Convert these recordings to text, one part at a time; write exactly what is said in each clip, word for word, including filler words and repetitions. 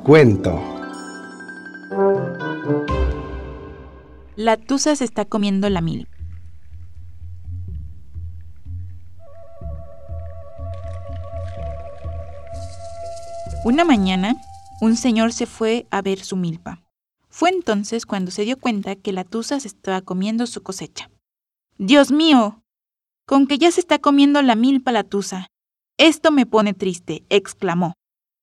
cuento. La tusa se está comiendo la milpa. Una mañana, un señor se fue a ver su milpa. Fue entonces cuando se dio cuenta que la tusa se estaba comiendo su cosecha. ¡Dios mío! Con que ya se está comiendo la milpa la tusa. Esto me pone triste, exclamó.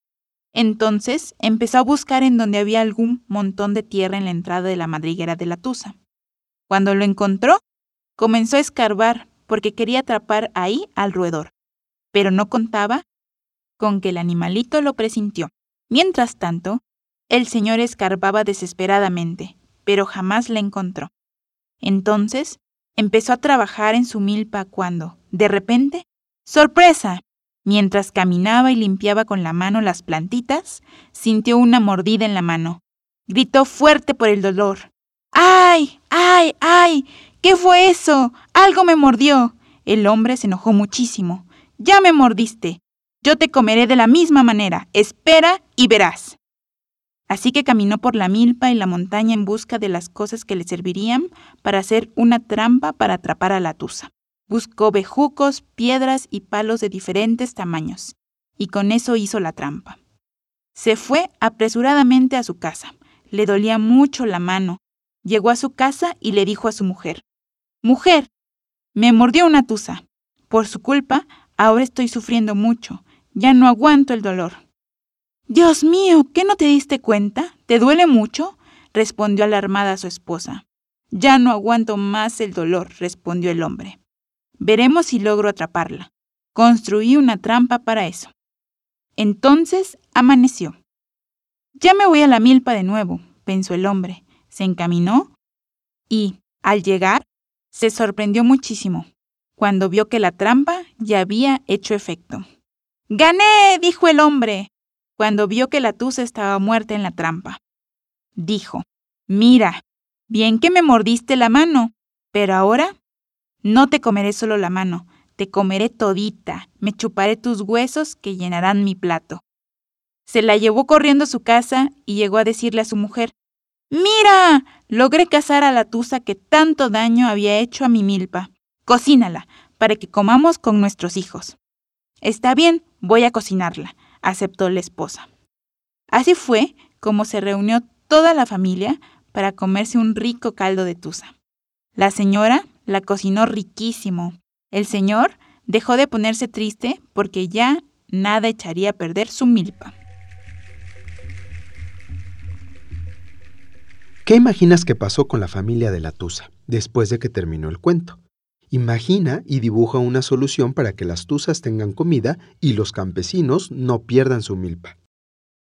Entonces empezó a buscar en donde había algún montón de tierra en la entrada de la madriguera de la tusa. Cuando lo encontró, comenzó a escarbar porque quería atrapar ahí al roedor, pero no contaba con que el animalito lo presintió. Mientras tanto, el señor escarbaba desesperadamente, pero jamás la encontró. Entonces, empezó a trabajar en su milpa cuando, de repente, ¡sorpresa! Mientras caminaba y limpiaba con la mano las plantitas, sintió una mordida en la mano. Gritó fuerte por el dolor. ¡Ay! ¡Ay! ¡Ay! ¿Qué fue eso? ¡Algo me mordió! El hombre se enojó muchísimo. ¡Ya me mordiste! Yo te comeré de la misma manera. Espera y verás. Así que caminó por la milpa y la montaña en busca de las cosas que le servirían para hacer una trampa para atrapar a la tusa. Buscó bejucos, piedras y palos de diferentes tamaños, y con eso hizo la trampa. Se fue apresuradamente a su casa. Le dolía mucho la mano. Llegó a su casa y le dijo a su mujer: «Mujer, me mordió una tusa. Por su culpa, ahora estoy sufriendo mucho. Ya no aguanto el dolor». «Dios mío, ¿qué no te diste cuenta? ¿Te duele mucho?», respondió alarmada su esposa. «Ya no aguanto más el dolor», respondió el hombre. «Veremos si logro atraparla. Construí una trampa para eso». Entonces amaneció. «Ya me voy a la milpa de nuevo», pensó el hombre. Se encaminó y, al llegar, se sorprendió muchísimo cuando vio que la trampa ya había hecho efecto. «¡Gané!», dijo el hombre, cuando vio que la tusa estaba muerta en la trampa. Dijo: «Mira, bien que me mordiste la mano, pero ahora no te comeré solo la mano, te comeré todita, me chuparé tus huesos que llenarán mi plato». Se la llevó corriendo a su casa y llegó a decirle a su mujer: «¡Mira! Logré cazar a la tusa que tanto daño había hecho a mi milpa. Cocínala, para que comamos con nuestros hijos». «Está bien, voy a cocinarla», aceptó la esposa. Así fue como se reunió toda la familia para comerse un rico caldo de tusa. La señora la cocinó riquísimo. El señor dejó de ponerse triste porque ya nada echaría a perder su milpa. ¿Qué imaginas que pasó con la familia de la tusa después de que terminó el cuento? Imagina y dibuja una solución para que las tuzas tengan comida y los campesinos no pierdan su milpa.